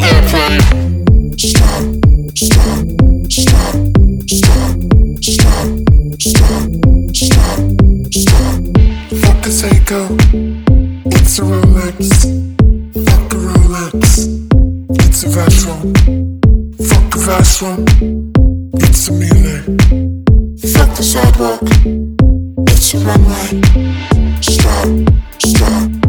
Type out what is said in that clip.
airplane. Stop, stop, stop, stop, stop, stop, stop, stop. Fuck a Seiko, it's a Rolex. Fuck a Rolex, it's a Vastron. Fuck a Vastron, it's a Miele. Fuck the sidewalk, it's a runway. Stop, stop.